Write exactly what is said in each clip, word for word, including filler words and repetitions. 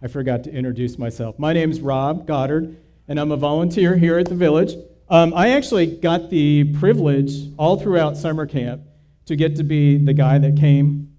I forgot to introduce myself. My name is Rob Goddard, and I'm a volunteer here at the Village. Um, I actually got the privilege all throughout summer camp to get to be the guy that came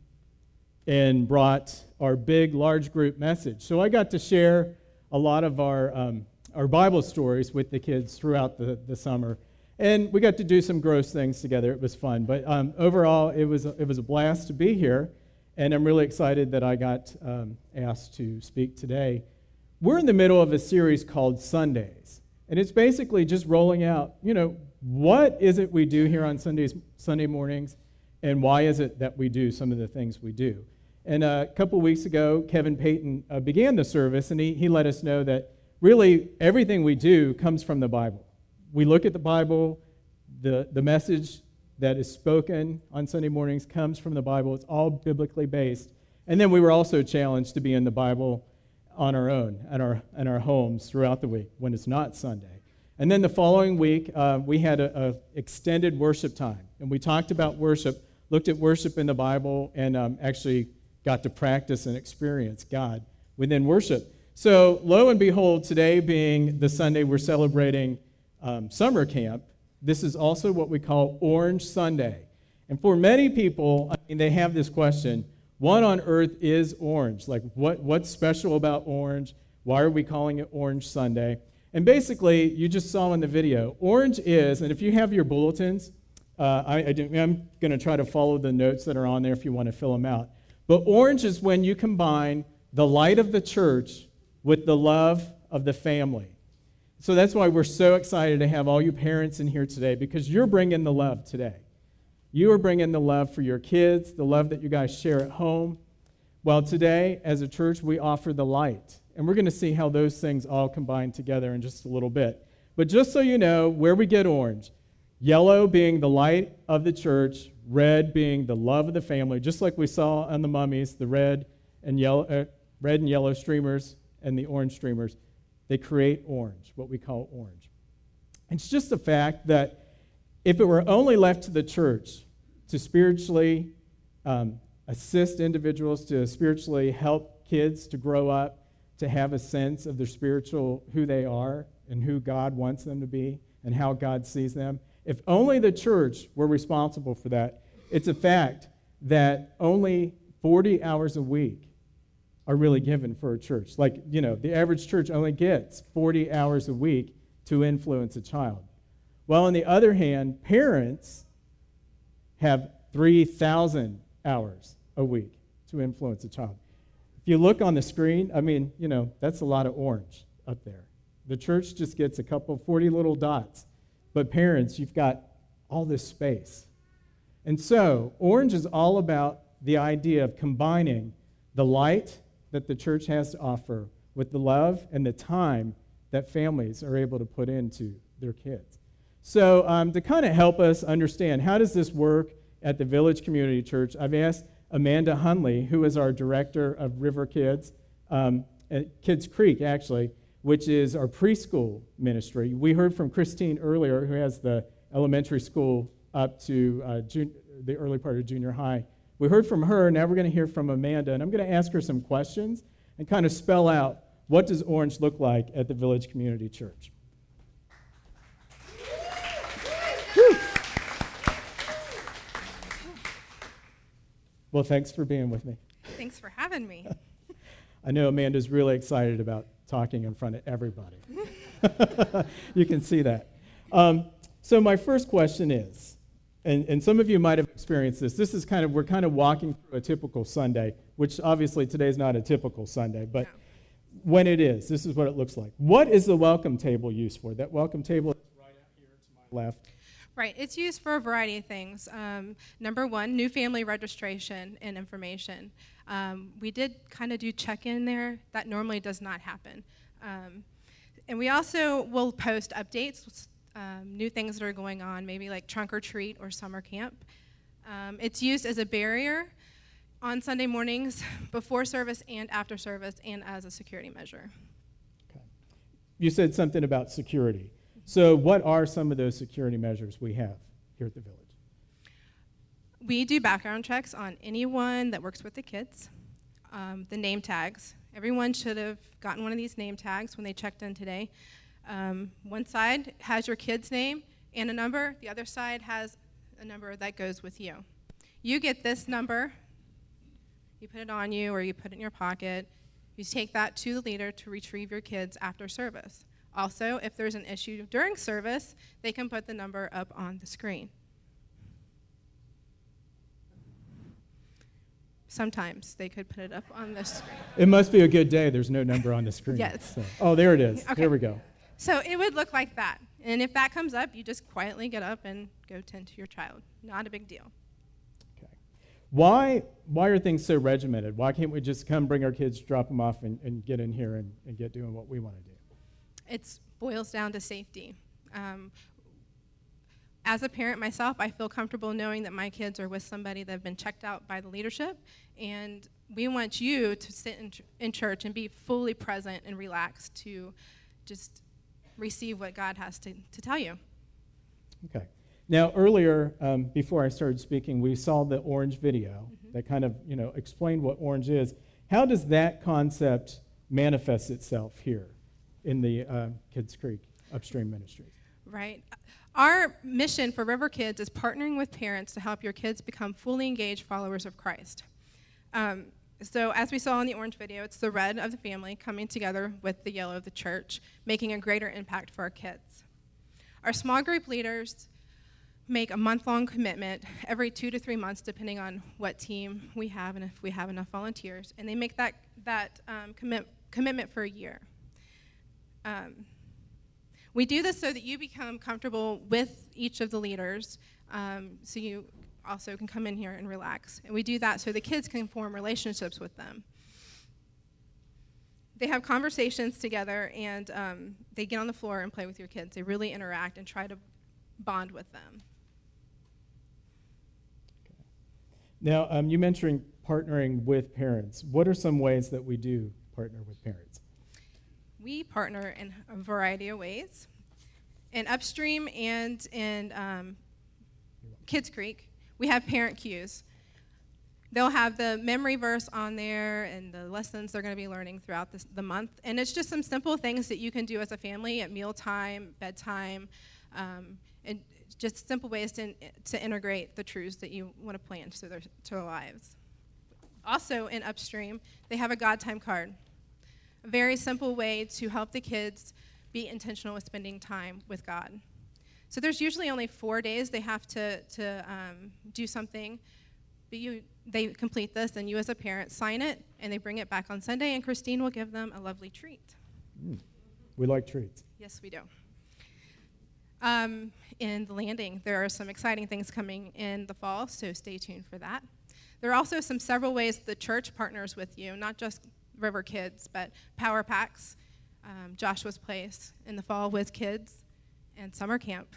and brought our big, large group message. So I got to share a lot of our um, our Bible stories with the kids throughout the, the summer. And we got to do some gross things together. It was fun. But um, overall, it was, it was a blast to be here. And I'm really excited that I got um, asked to speak today. We're in the middle of a series called Sundays. And it's basically just rolling out, you know, what is it we do here on Sundays, Sunday mornings, and why is it that we do some of the things we do? And uh, a couple weeks ago, Kevin Payton uh, began the service, and he, he let us know that really everything we do comes from the Bible. We look at the Bible, the, the message that is spoken on Sunday mornings comes from the Bible. It's all biblically based. And then we were also challenged to be in the Bible on our own, at our, in our homes throughout the week when it's not Sunday. And then the following week, uh, we had an extended worship time. And we talked about worship, looked at worship in the Bible, and um, actually got to practice and experience God within worship. So lo and behold, today being the Sunday we're celebrating um, summer camp, this is also what we call Orange Sunday. And for many people, I mean, they have this question, what on earth is orange? Like, what, what's special about orange? Why are we calling it Orange Sunday? And basically, you just saw in the video, orange is, and if you have your bulletins, uh, I, I do, I'm going to try to follow the notes that are on there if you want to fill them out. But orange is when you combine the light of the church with the love of the family. So that's why we're so excited to have all you parents in here today, because you're bringing the love today. You are bringing the love for your kids, the love that you guys share at home. Well, today, as a church, we offer the light. And we're going to see how those things all combine together in just a little bit. But just so you know where we get orange, yellow being the light of the church, red being the love of the family, just like we saw on the mummies, the red and yellow, uh, red and yellow streamers and the orange streamers. They create orange, what we call orange. It's just the fact that if it were only left to the church to spiritually um, assist individuals, to spiritually help kids to grow up, to have a sense of their spiritual, who they are and who God wants them to be and how God sees them, if only the church were responsible for that, it's a fact that only forty hours a week are really given for a church. Like, you know, the average church only gets forty hours a week to influence a child. Well, on the other hand, parents have three thousand hours a week to influence a child. If you look on the screen, I mean, you know, that's a lot of orange up there. The church just gets a couple, forty little dots. But parents, you've got all this space. And so, orange is all about the idea of combining the light that the church has to offer with the love and the time that families are able to put into their kids. So um, to kind of help us understand how does this work at the Village Community Church, I've asked Amanda Hunley, who is our director of River Kids, um, at Kids Creek actually, which is our preschool ministry. We heard from Christine earlier, who has the elementary school up to uh, jun- the early part of junior high. We heard from her, now we're going to hear from Amanda, and I'm going to ask her some questions and kind of spell out what does orange look like at the Village Community Church. Woo. Well, thanks for being with me. Thanks for having me. I know Amanda's really excited about talking in front of everybody. You can see that. Um, so my first question is, And, and some of you might have experienced this. This is kind of, we're kind of walking through a typical Sunday, which obviously today is not a typical Sunday, but no. When it is, this is what it looks like. What is the welcome table used for? That welcome table is right out here to my left. Right, it's used for a variety of things. Um, number one, new family registration and information. Um, we did kind of do check-in there. That normally does not happen. Um, and we also will post updates, Um, new things that are going on, maybe like trunk or treat or summer camp. Um, it's used as a barrier on Sunday mornings, before service and after service, and as a security measure. Okay. You said something about security. So what are some of those security measures we have here at the Village? We do background checks on anyone that works with the kids. Um, the name tags. Everyone should have gotten one of these name tags when they checked in today. Um, one side has your kid's name and a number. The other side has a number that goes with you. You get this number. You put it on you or you put it in your pocket. You take that to the leader to retrieve your kids after service. Also, if there's an issue during service, they can put the number up on the screen. Sometimes they could put it up on the screen. It must be a good day. There's no number on the screen. Yes. So. Oh, there it is. Okay. Here we go. So it would look like that. And if that comes up, you just quietly get up and go tend to your child. Not a big deal. Okay. Why why are things so regimented? Why can't we just come bring our kids, drop them off, and, and get in here and, and get doing what we want to do? It boils down to safety. Um, as a parent myself, I feel comfortable knowing that my kids are with somebody that have been checked out by the leadership, and we want you to sit in, ch- in church and be fully present and relaxed to just receive what God has to, to tell you. Okay. Now, earlier, um, before I started speaking, we saw the orange video mm-hmm. that kind of, you know, explained what orange is. How does that concept manifest itself here in the uh, Kids Creek Upstream Ministries? Right. Our mission for River Kids is partnering with parents to help your kids become fully engaged followers of Christ. Um, so as we saw in the orange video, it's the red of the family coming together with the yellow of the church, making a greater impact for our kids. Our small group leaders make a month-long commitment every two to three months, depending on what team we have and if we have enough volunteers, and they make that, that um, commit, commitment for a year. Um, we do this so that you become comfortable with each of the leaders, um, so you also can come in here and relax. And we do that so the kids can form relationships with them. They have conversations together, and um, they get on the floor and play with your kids. They really interact and try to bond with them. Okay. Now, um, you mentioned partnering with parents. What are some ways that we do partner with parents? We partner in a variety of ways. In Upstream and in um, Kids Creek, we have parent cues. They'll have the memory verse on there and the lessons they're going to be learning throughout this, the month. And it's just some simple things that you can do as a family at mealtime, bedtime, um, and just simple ways to, to integrate the truths that you want to plan to their, to their lives. Also in Upstream, they have a God time card. A very simple way to help the kids be intentional with spending time with God. So there's usually only four days they have to, to um, do something, but you, they complete this, and you as a parent sign it, and they bring it back on Sunday, and Christine will give them a lovely treat. Mm. We like treats. Yes, we do. Um, in the Landing, there are some exciting things coming in the fall, so stay tuned for that. There are also some several ways the church partners with you, not just River Kids, but Power Packs, um, Joshua's Place in the fall with kids, and summer camp.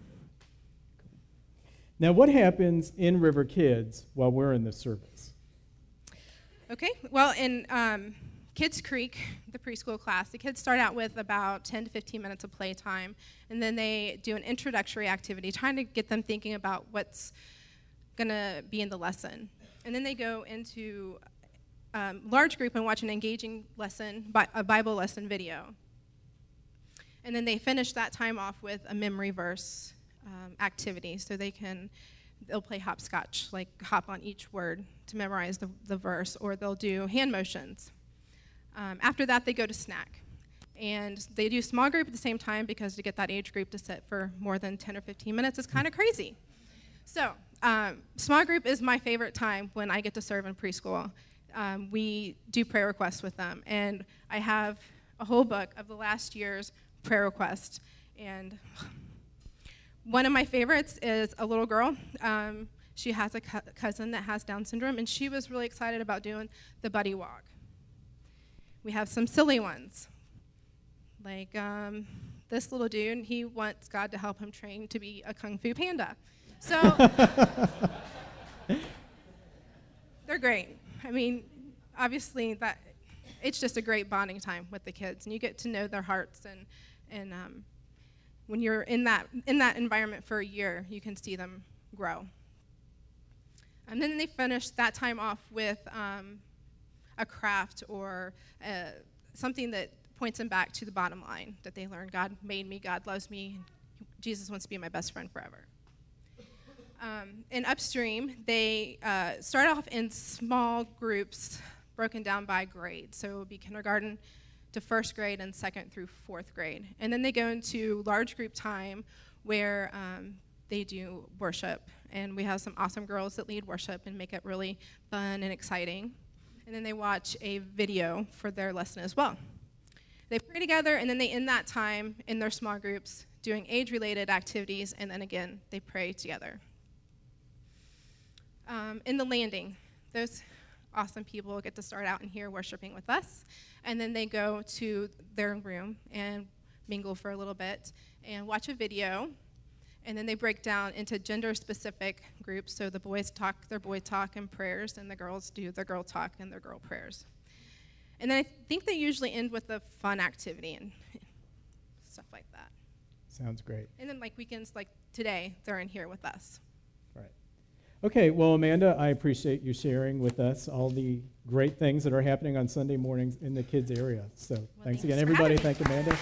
Now, what happens in River Kids while we're in the service? Okay, well, in um, Kids Creek, the preschool class, the kids start out with about ten to fifteen minutes of playtime, and then they do an introductory activity, trying to get them thinking about what's going to be in the lesson. And then they go into um, large group and watch an engaging lesson, bi- a Bible lesson video. And then they finish that time off with a memory verse um, activity, so they can, they'll play hopscotch, like hop on each word to memorize the, the verse, or they'll do hand motions. Um, after that, they go to snack. And they do small group at the same time, because to get that age group to sit for more than ten or fifteen minutes is kind of crazy. So um, small group is my favorite time when I get to serve in preschool. Um, we do prayer requests with them, and I have a whole book of the last year's prayer requests. And one of my favorites is a little girl. Um, she has a co- cousin that has Down syndrome, and she was really excited about doing the buddy walk. We have some silly ones, like um, this little dude. He wants God to help him train to be a Kung Fu Panda. So they're great. I mean, obviously, that it's just a great bonding time with the kids, and you get to know their hearts. And and um, when you're in that in that environment for a year, you can see them grow. And then they finish that time off with um, a craft or uh, something that points them back to the bottom line, that they learn God made me, God loves me, Jesus wants to be my best friend forever. Um, in Upstream, they uh, start off in small groups broken down by grade. So it would be kindergarten to first grade and second through fourth grade. And then they go into large group time where um, they do worship. And we have some awesome girls that lead worship and make it really fun and exciting. And then they watch a video for their lesson as well. They pray together, and then they end that time in their small groups doing age-related activities, and then again, they pray together. Um, in the landing, those awesome people get to start out in here worshiping with us, and then they go to their room and mingle for a little bit and watch a video, and then they break down into gender-specific groups. So the boys talk their boy talk and prayers, and the girls do their girl talk and their girl prayers. And then I think they usually end with a fun activity and stuff like that. Sounds great. And then like weekends like today, they're in here with us. Right. Okay, well, Amanda, I appreciate you sharing with us all the great things that are happening on Sunday mornings in the kids area. So well, thanks, thanks again, everybody. Thank Amanda.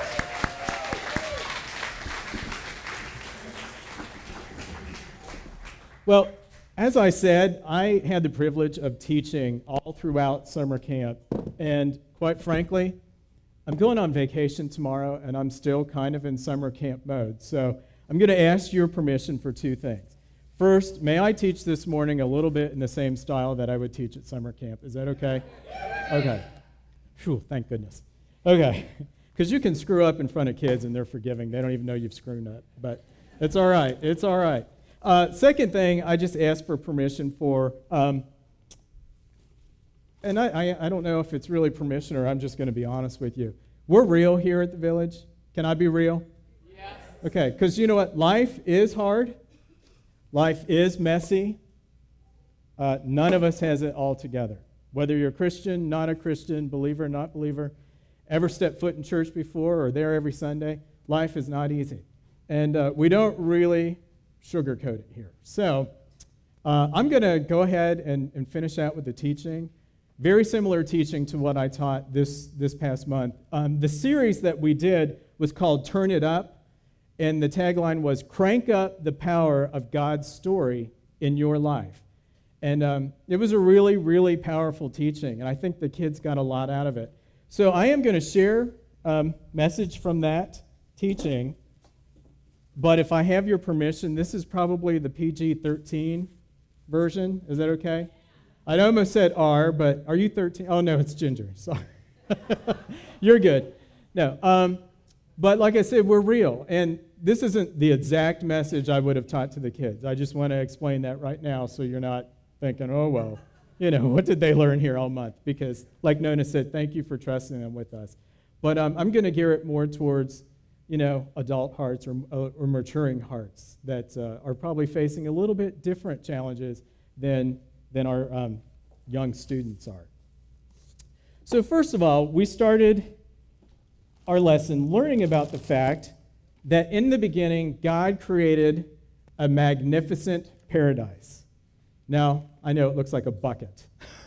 Well, as I said, I had the privilege of teaching all throughout summer camp, and quite frankly, I'm going on vacation tomorrow, and I'm still kind of in summer camp mode. So I'm going to ask your permission for two things. First, may I teach this morning a little bit in the same style that I would teach at summer camp? Is that okay? Okay. Phew, thank goodness. Okay. Because you can screw up in front of kids, and they're forgiving. They don't even know you've screwed up. But it's all right. It's all right. Uh, second thing, I just asked for permission for, um, and I, I, I don't know if it's really permission or I'm just going to be honest with you. We're real here at the Village. Can I be real? Yes. Okay, because you know what? Life is hard. Life is messy. Uh, none of us has it all together. Whether you're a Christian, not a Christian, believer, not believer, ever stepped foot in church before or there every Sunday, life is not easy. And uh, we don't really sugarcoat it here. So uh, I'm going to go ahead and, and finish out with the teaching. Very similar teaching to what I taught this, this past month. Um, the series that we did was called Turn It Up, and the tagline was Crank Up the Power of God's Story in Your Life. And um, it was a really, really powerful teaching, and I think the kids got a lot out of it. So I am going to share a um, message from that teaching. But if I have your permission, this is probably the P G thirteen version. Is that okay? I almost said R, but are you thirteen? Oh, no, it's Ginger. Sorry. You're good. No. Um, but like I said, we're real. And this isn't the exact message I would have taught to the kids. I just want to explain that right now so you're not thinking, oh, well, you know, what did they learn here all month? Because like Nona said, thank you for trusting them with us. But um, I'm going to gear it more towards you know, adult hearts or, or maturing hearts that uh, are probably facing a little bit different challenges than, than our um, young students are. So first of all, we started our lesson learning about the fact that in the beginning, God created a magnificent paradise. Now, I know it looks like a bucket,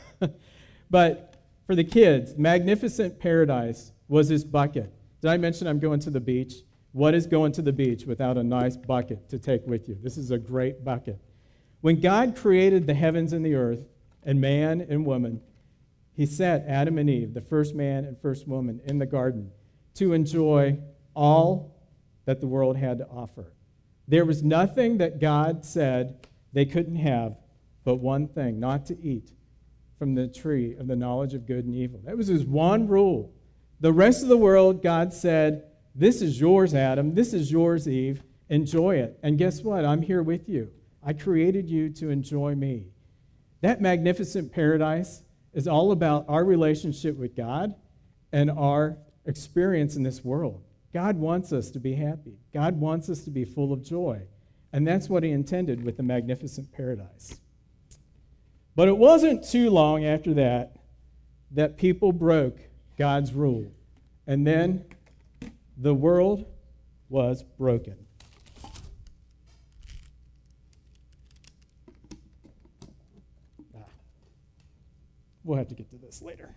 but for the kids, magnificent paradise was this bucket. Did I mention I'm going to the beach? What is going to the beach without a nice bucket to take with you? This is a great bucket. When God created the heavens and the earth, and man and woman, he set Adam and Eve, the first man and first woman, in the garden to enjoy all that the world had to offer. There was nothing that God said they couldn't have but one thing, not to eat from the tree of the knowledge of good and evil. That was his one rule. The rest of the world, God said, this is yours, Adam. This is yours, Eve. Enjoy it. And guess what? I'm here with you. I created you to enjoy me. That magnificent paradise is all about our relationship with God and our experience in this world. God wants us to be happy. God wants us to be full of joy. And that's what he intended with the magnificent paradise. But it wasn't too long after that that people broke God's rule. And then the world was broken. Ah. we'll have to get to this later.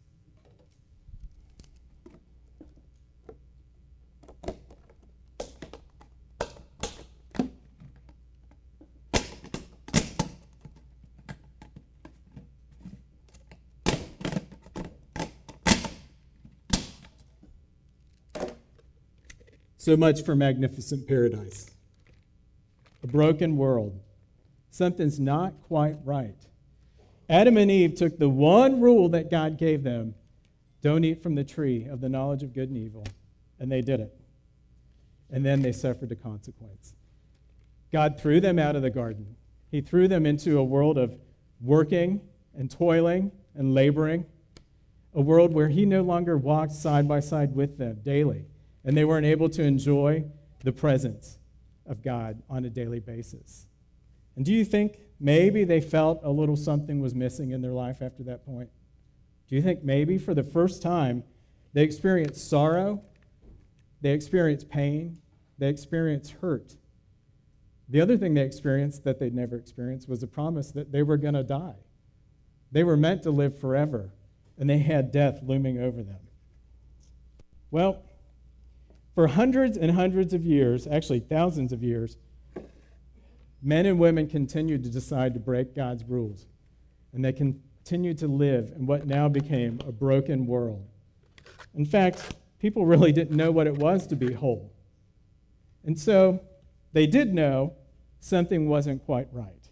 So much for Magnificent Paradise. A broken world. Something's not quite right. Adam and Eve took the one rule that God gave them, don't eat from the tree of the knowledge of good and evil, and they did it. And then they suffered the consequence. God threw them out of the garden. He threw them into a world of working and toiling and laboring, a world where he no longer walked side by side with them daily. And they weren't able to enjoy the presence of God on a daily basis. And do you think maybe they felt a little something was missing in their life after that point? Do you think maybe for the first time they experienced sorrow, they experienced pain, they experienced hurt? The other thing they experienced that they'd never experienced was a promise that they were going to die. They were meant to live forever, and they had death looming over them. Well, for hundreds and hundreds of years, actually thousands of years, men and women continued to decide to break God's rules, and they continued to live in what now became a broken world. In fact, people really didn't know what it was to be whole. And so they did know something wasn't quite right.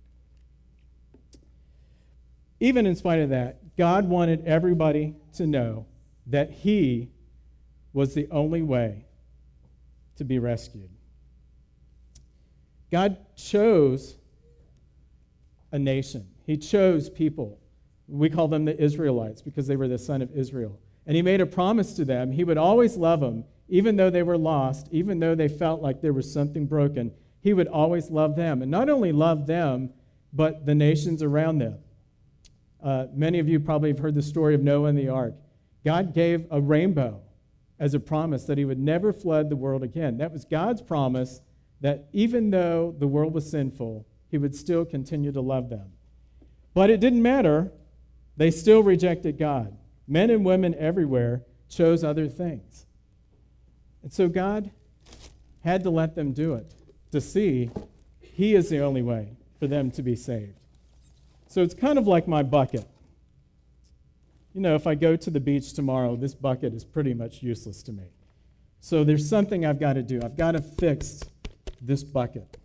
Even in spite of that, God wanted everybody to know that he was the only way to be rescued. God chose a nation. He chose people. We call them the Israelites because they were the son of Israel. And he made a promise to them. He would always love them, even though they were lost, even though they felt like there was something broken. He would always love them. And not only love them, but the nations around them. Uh, many of you probably have heard the story of Noah and the ark. God gave a rainbow as a promise that he would never flood the world again. That was God's promise that even though the world was sinful, he would still continue to love them. But it didn't matter. They still rejected God. Men and women everywhere chose other things. And so God had to let them do it to see he is the only way for them to be saved. So it's kind of like my bucket. You know, if I go to the beach tomorrow, this bucket is pretty much useless to me. So there's something I've got to do. I've got to fix this bucket.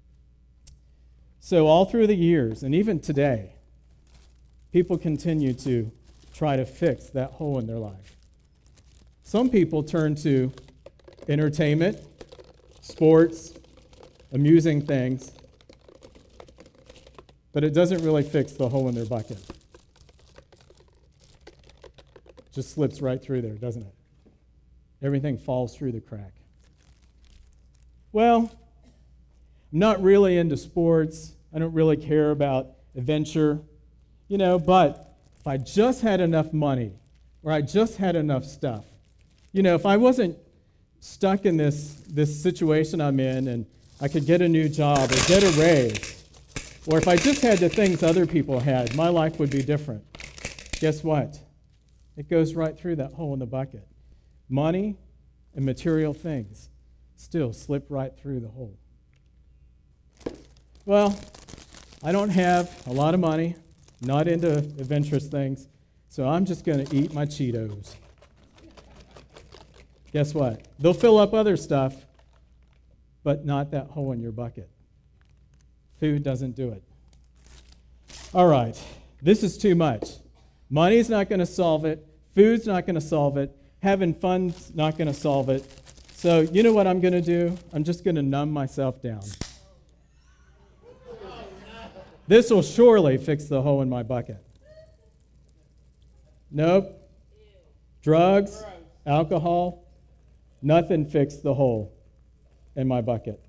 So all through the years, and even today, people continue to try to fix that hole in their life. Some people turn to entertainment, sports, amusing things, but it doesn't really fix the hole in their bucket. Just slips right through there, doesn't it? Everything falls through the crack. Well, I'm not really into sports. I don't really care about adventure, you know, but if I just had enough money or I just had enough stuff, you know, if I wasn't stuck in this, this situation I'm in and I could get a new job or get a raise, or if I just had the things other people had, my life would be different. Guess what? It goes right through that hole in the bucket. Money and material things still slip right through the hole. Well, I don't have a lot of money, not into adventurous things, so I'm just going to eat my Cheetos. Guess what? They'll fill up other stuff, but not that hole in your bucket. Food doesn't do it. All right, this is too much. Money's not going to solve it. Food's not going to solve it. Having fun's not going to solve it. So you know what I'm going to do? I'm just going to numb myself down. This will surely fix the hole in my bucket. Nope. Drugs, alcohol, nothing fixed the hole in my bucket.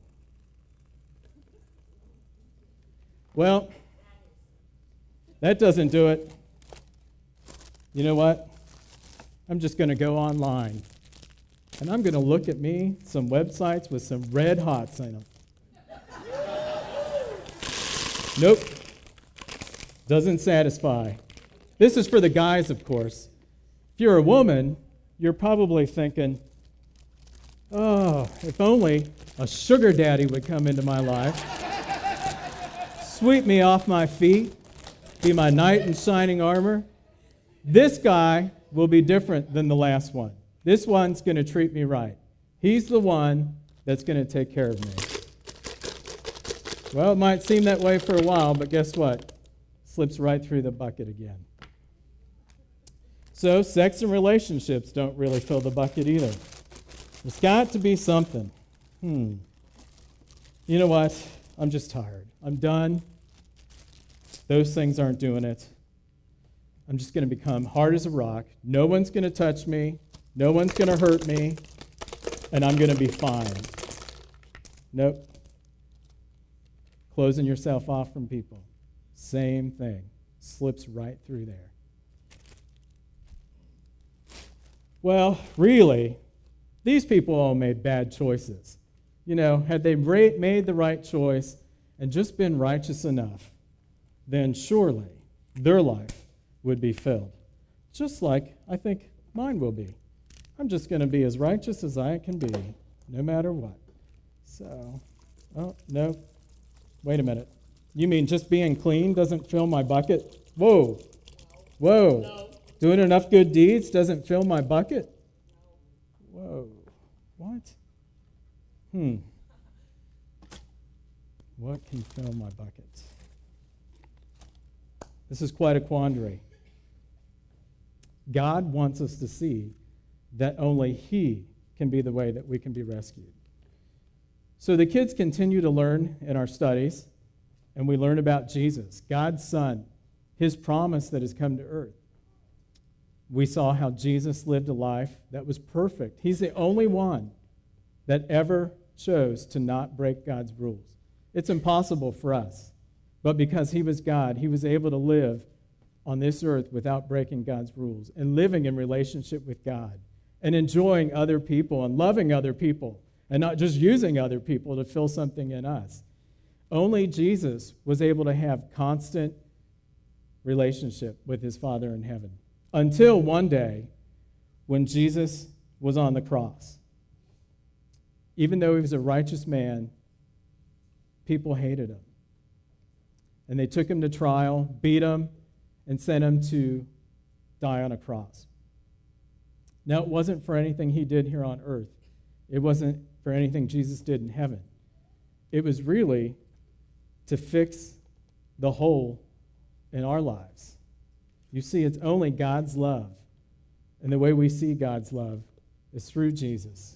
Well, that doesn't do it. You know what? I'm just going to go online, and I'm going to look at me some websites with some red hots in them. Nope. Doesn't satisfy. This is for the guys, of course. If you're a woman, you're probably thinking, oh, if only a sugar daddy would come into my life, sweep me off my feet, be my knight in shining armor. This guy will be different than the last one. This one's going to treat me right. He's the one that's going to take care of me. Well, it might seem that way for a while, but guess what? Slips right through the bucket again. So sex and relationships don't really fill the bucket either. There's got to be something. Hmm. You know what? I'm just tired. I'm done. Those things aren't doing it. I'm just going to become hard as a rock. No one's going to touch me. No one's going to hurt me. And I'm going to be fine. Nope. Closing yourself off from people. Same thing. Slips right through there. Well, really, these people all made bad choices. You know, had they ra- made the right choice and just been righteous enough, then surely their life would be filled. Just like I think mine will be. I'm just going to be as righteous as I can be, no matter what. So, oh, no. Wait a minute. You mean just being clean doesn't fill my bucket? Whoa. Whoa. No. Doing enough good deeds doesn't fill my bucket? Whoa. What? Hmm. What can fill my bucket? This is quite a quandary. God wants us to see that only He can be the way that we can be rescued. So the kids continue to learn in our studies, and we learn about Jesus, God's Son, His promise that has come to earth. We saw how Jesus lived a life that was perfect. He's the only one that ever chose to not break God's rules. It's impossible for us. But because He was God, He was able to live on this earth without breaking God's rules and living in relationship with God and enjoying other people and loving other people and not just using other people to fill something in us. Only Jesus was able to have constant relationship with His Father in heaven. Until one day when Jesus was on the cross. Even though He was a righteous man, people hated Him. And they took Him to trial, beat Him, and sent Him to die on a cross. Now, it wasn't for anything He did here on earth. It wasn't for anything Jesus did in heaven. It was really to fix the hole in our lives. You see, it's only God's love. And the way we see God's love is through Jesus.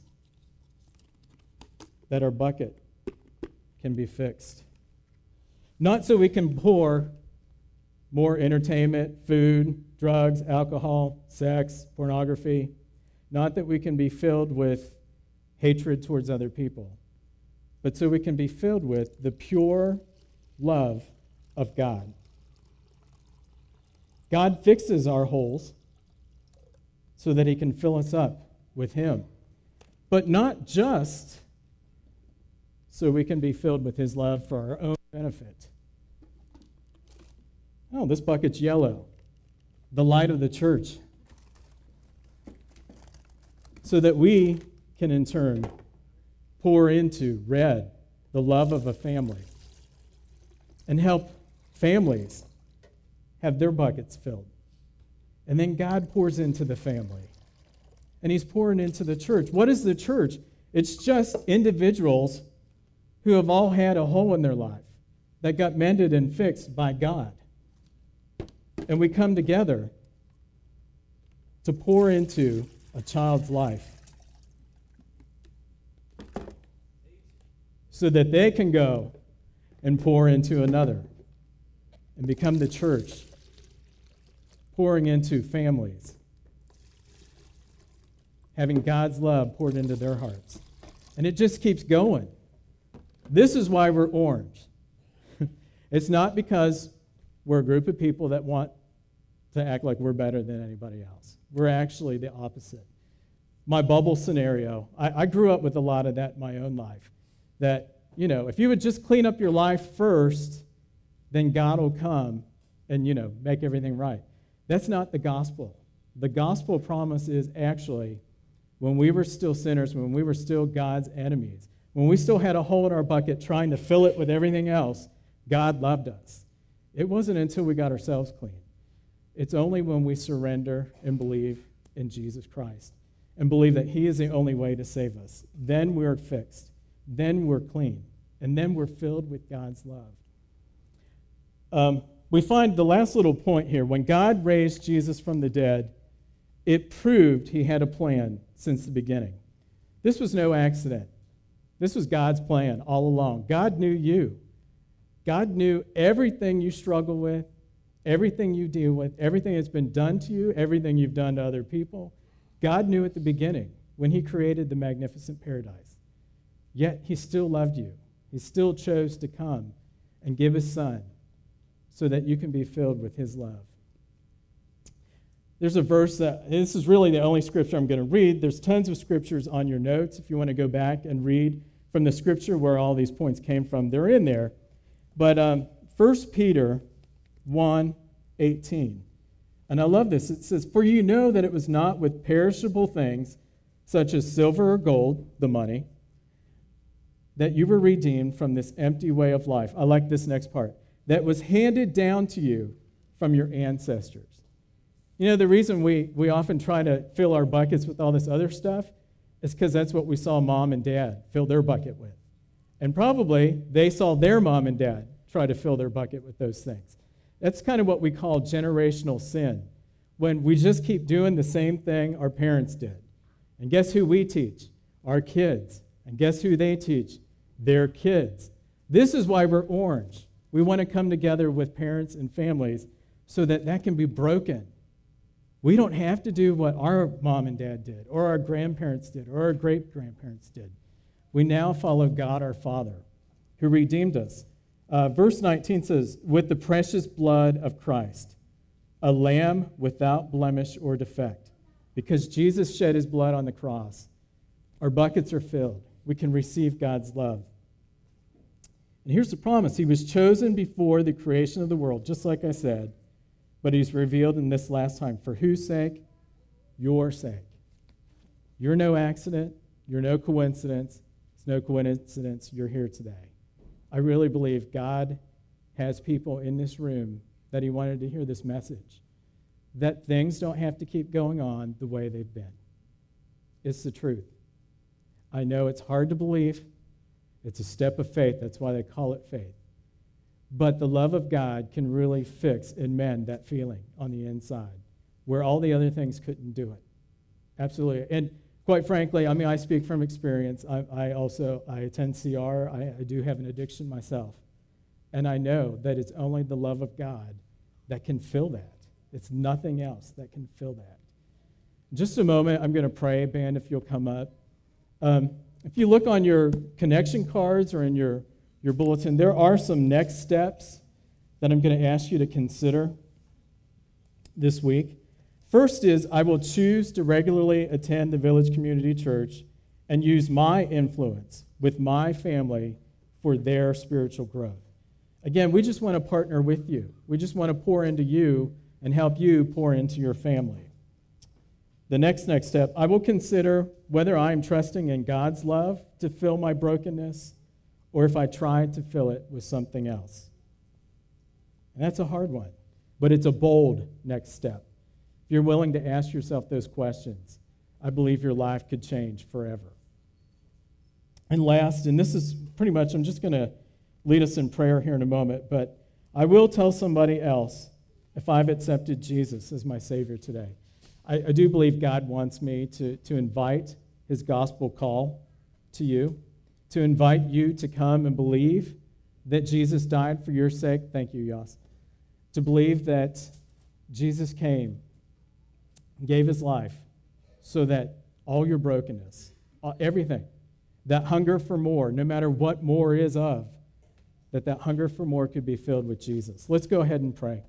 That our bucket can be fixed. Not so we can pour more entertainment, food, drugs, alcohol, sex, pornography. Not that we can be filled with hatred towards other people. But so we can be filled with the pure love of God. God fixes our holes so that He can fill us up with Him. But not just so we can be filled with His love for our own benefit. Oh, this bucket's yellow. The light of the church. So that we can in turn pour into red the love of a family and help families have their buckets filled. And then God pours into the family. And He's pouring into the church. What is the church? It's just individuals who have all had a hole in their life that got mended and fixed by God. And we come together to pour into a child's life so that they can go and pour into another and become the church, pouring into families, having God's love poured into their hearts. And it just keeps going. This is why we're orange. It's not because we're a group of people that want to act like we're better than anybody else. We're actually the opposite. My bubble scenario, I, I grew up with a lot of that in my own life. That, you know, if you would just clean up your life first, then God will come and, you know, make everything right. That's not the gospel. The gospel promise is actually when we were still sinners, when we were still God's enemies, when we still had a hole in our bucket trying to fill it with everything else, God loved us. It wasn't until we got ourselves clean. It's only when we surrender and believe in Jesus Christ and believe that he is the only way to save us. Then we're fixed. Then we're clean. And then we're filled with God's love. Um, we find the last little point here. When God raised Jesus from the dead, it proved he had a plan since the beginning. This was no accident. This was God's plan all along. God knew you. God knew everything you struggle with, everything you deal with, everything that's been done to you, everything you've done to other people. God knew at the beginning when he created the magnificent paradise. Yet he still loved you. He still chose to come and give his son so that you can be filled with his love. There's a verse that, this is really the only scripture I'm going to read. There's tons of scriptures on your notes. If you want to go back and read from the scripture where all these points came from, they're in there. But um, First Peter one eighteen. And I love this. It says, "For you know that it was not with perishable things, such as silver or gold," the money, "that you were redeemed from this empty way of life." I like this next part. "That was handed down to you from your ancestors." You know, the reason we, we often try to fill our buckets with all this other stuff is because that's what we saw mom and dad fill their bucket with. And probably they saw their mom and dad try to fill their bucket with those things. That's kind of what we call generational sin, when we just keep doing the same thing our parents did. And guess who we teach? Our kids. And guess who they teach? Their kids. This is why we're Orange. We want to come together with parents and families so that that can be broken. We don't have to do what our mom and dad did, or our grandparents did, or our great-grandparents did. We now follow God our Father, who redeemed us. Uh, verse nineteen says, "With the precious blood of Christ, a lamb without blemish or defect." Because Jesus shed his blood on the cross, our buckets are filled. We can receive God's love. And here's the promise. He was chosen before the creation of the world, just like I said, but he's revealed in this last time. For whose sake? Your sake. You're no accident. You're no coincidence. It's no coincidence you're here today. I really believe God has people in this room that he wanted to hear this message, that things don't have to keep going on the way they've been. It's the truth. I know it's hard to believe. It's a step of faith. That's why they call it faith. But the love of God can really fix and mend that feeling on the inside, where all the other things couldn't do it. Absolutely. And quite frankly, I mean, I speak from experience. I, I also, I attend C R. I, I do have an addiction myself. And I know that it's only the love of God that can fill that. It's nothing else that can fill that. In just a moment, I'm going to pray. Band, if you'll come up. Um, if you look on your connection cards or in your your bulletin, there are some next steps that I'm going to ask you to consider this week. First is, I will choose to regularly attend the Village Community Church and use my influence with my family for their spiritual growth. Again, we just want to partner with you. We just want to pour into you and help you pour into your family. The next next step, I will consider whether I am trusting in God's love to fill my brokenness, or if I try to fill it with something else. And that's a hard one, but it's a bold next step. If you're willing to ask yourself those questions, I believe your life could change forever. And last, and this is pretty much, I'm just going to lead us in prayer here in a moment, but I will tell somebody else if I've accepted Jesus as my Savior today. I, I do believe God wants me to, to invite his gospel call to you, to invite you to come and believe that Jesus died for your sake. Thank you, Yas. To believe that Jesus came and gave his life so that all your brokenness, everything, that hunger for more, no matter what more is of, that that hunger for more could be filled with Jesus. Let's go ahead and pray.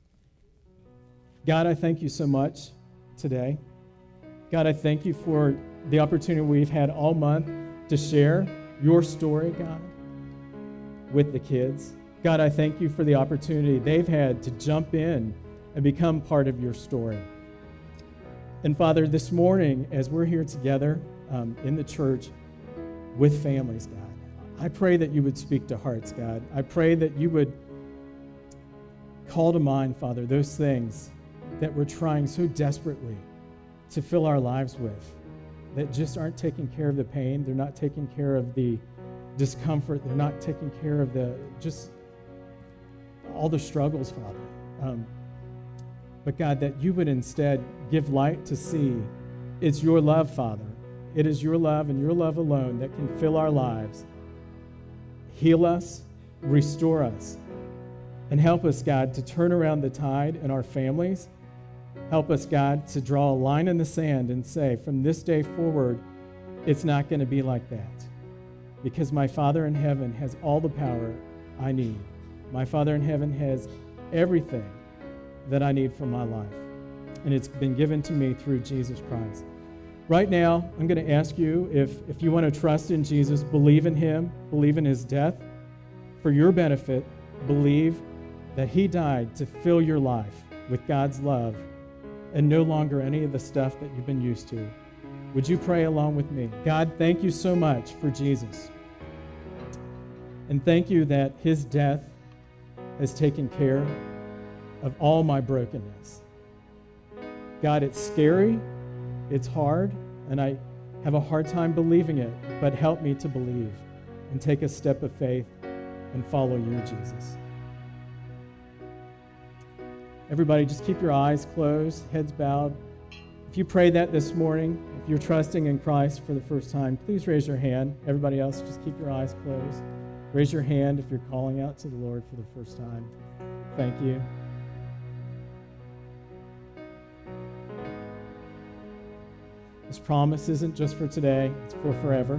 God, I thank you so much today. God, I thank you for the opportunity we've had all month to share your story, God, with the kids. God, I thank you for the opportunity they've had to jump in and become part of your story. And Father, this morning, as we're here together um, in the church with families, God, I pray that you would speak to hearts, God. I pray that you would call to mind, Father, those things that we're trying so desperately to fill our lives with, that just aren't taking care of the pain. They're not taking care of the discomfort. They're not taking care of the just all the struggles, Father. Um, but God, that you would instead give light to see it's your love, Father. It is your love and your love alone that can fill our lives, heal us, restore us, and help us, God, to turn around the tide in our families. Help us, God, to draw a line in the sand and say, from this day forward, it's not going to be like that. Because my Father in heaven has all the power I need. My Father in heaven has everything that I need for my life. And it's been given to me through Jesus Christ. Right now, I'm going to ask you if, if you want to trust in Jesus, believe in him, believe in his death for your benefit, believe that he died to fill your life with God's love and no longer any of the stuff that you've been used to. Would you pray along with me? God, thank you so much for Jesus. And thank you that his death has taken care of all my brokenness. God, it's scary, it's hard, and I have a hard time believing it, but help me to believe and take a step of faith and follow you, Jesus. Everybody, just keep your eyes closed, heads bowed. If you pray that this morning, if you're trusting in Christ for the first time, please raise your hand. Everybody else, just keep your eyes closed. Raise your hand if you're calling out to the Lord for the first time. Thank you. This promise isn't just for today, it's for forever.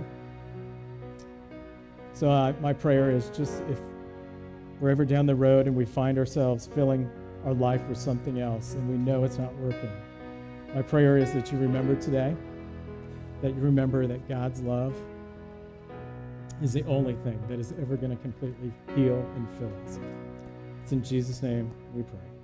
So uh, my prayer is just if we're ever down the road and we find ourselves filling our life with something else and we know it's not working, my prayer is that you remember today, that you remember that God's love is the only thing that is ever going to completely heal and fill us. It's in Jesus' name we pray.